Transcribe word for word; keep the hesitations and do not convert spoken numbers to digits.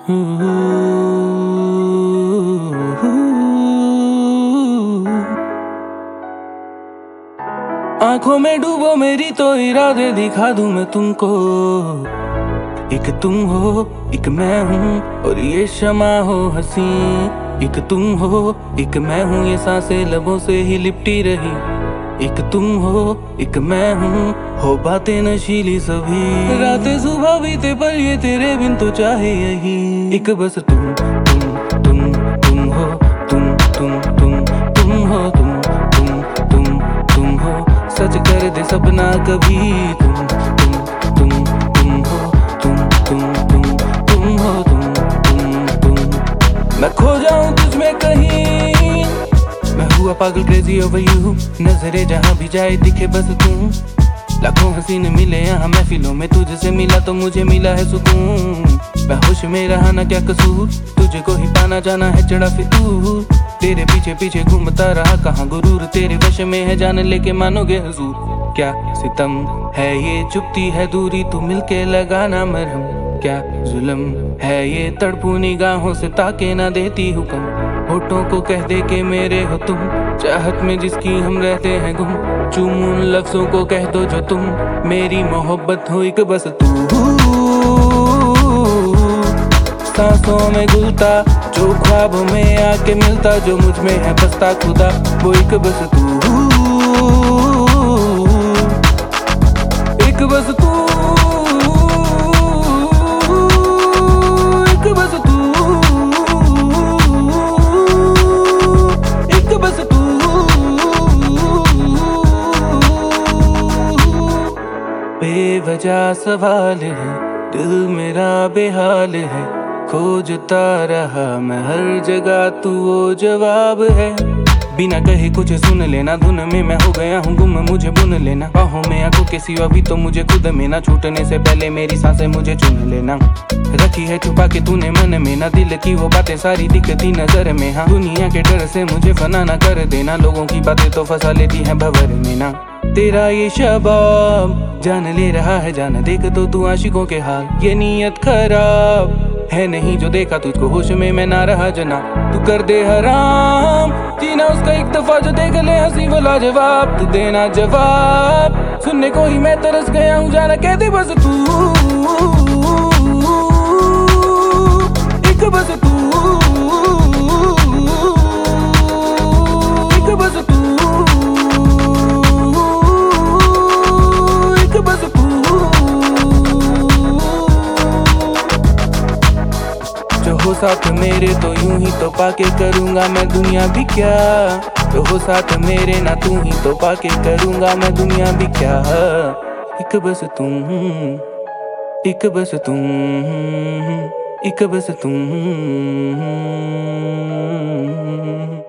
आंखों में डूबो मेरी तो इरादे दिखा दूं मैं तुमको। एक तुम हो एक मैं हूँ और ये शमा हो हंसी। एक तुम हो एक मैं हूँ ये सांसें लबों से ही लिपटी रही। एक तुम हो एक मैं हूँ हो बातें नशीली सभी। रातें सुबह बीते पर ये तेरे बिन तो चाहे यही। एक बस तुम तुम तुम तुम हो तुम तुम तुम तुम हो तुम तुम तुम तुम हो सच कर दे सपना कभी। तुम तुम तुम तुम हो तुम तुम तुम तुम हो तुम तुम तुम। मैं खो जाऊं तुझ में कहीं, मैं हुआ पागल क्रेजी ओवर यू। नजरे जहां भी जाए दिखे बस तू। लाखों हसीन मिले यहाँ महफिलों में, तुझसे मिला तो मुझे मिला है सुकून। मैं होश में रहा ना क्या कसूर, तुझे को ही पाना जाना है चढ़ा फितूर। तेरे पीछे पीछे घूमता रहा कहाँ गुरूर, तेरे वश में है जान लेके मानोगे हुजूर। क्या सितम है ये चुपती है दूरी, तू मिलके लगाना मरहम। क्या जुल्म है ये तड़पू निगाहों से ताके ना देती हुक्म। होठों को कह दे के मेरे हो तुम, चाहत में जिसकी हम रहते हैं गुम। चूम उन लफ्जों को कह दो जो तुम मेरी मोहब्बत हो एक बस तू। सांसों में घुलता जो ख्वाबों में आके मिलता, जो मुझ में है बसता खुदा वो एक बस तू। एक बस तू एक बस तू एक बस तू। बेवजह सवाल है दिल मेरा बेहाल है, खोजता रहा मैं हर जगह तू वो जवाब है। बिना कहे कुछ सुन लेना, धुन में मैं हो गया हूँ गुम मुझे बुन लेना। बाहों में आंखों के सिवा भी तो मुझे खुद में ना, छूटने से पहले मेरी सांसें मुझे चुन लेना। रखी है छुपा के तूने मन में ना, दिल की वो बातें सारी दिखती नजर में। हाँ दुनिया के डर से मुझे फना ना कर देना, लोगों की बातें तो फंसा लेती हैं भंवर में ना। तेरा ये शबाब जान ले रहा है जान, देख तो तू आशिकों के हाल। ये नीयत खराब है नहीं जो देखा तुझको होश में मैं ना रहा जना। तू कर दे हराम जीना उसका एक दफा, जो देख ले हंसी वो लाजवाब। तू देना जवाब सुनने को ही मैं तरस गया हूँ, जाना कह दे बस तू। एक बस तू एक बस तू एक बस तू। जो हो साथ मेरे तो यूं ही तो पाके करूंगा मैं दुनिया भी क्या। जो हो साथ मेरे ना तू ही तो पाके करूंगा मैं दुनिया भी क्या। एक बस तुम एक बस तुम एक बस तुम।